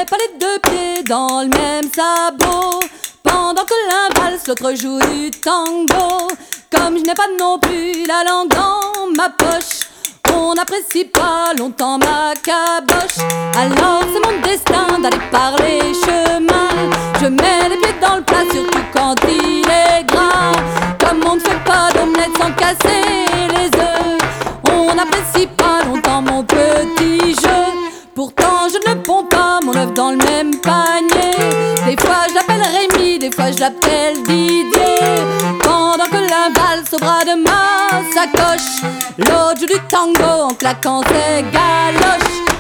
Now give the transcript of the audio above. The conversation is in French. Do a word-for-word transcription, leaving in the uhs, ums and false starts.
pas les deux pieds dans le même sabot. Pendant que l'un valse, l'autre joue du tango. Comme je n'ai pas non plus la langue dans ma poche, on n'apprécie pas longtemps ma caboche. Alors c'est mon destin d'aller par les chemins. Je mets les pieds dans le plat, surtout quand il est gras. Comme on ne fait pas d'omelette sans casser les œufs, on n'apprécie pas longtemps mon petit jeu. Pourtant je ne ponds pas mon œuf dans le même panier. Des fois je l'appelle Rémi, des fois je l'appelle Didier. Pendant que l'un valse au bras de ma sacoche, l'autre joue du tango en claquant ses galoches.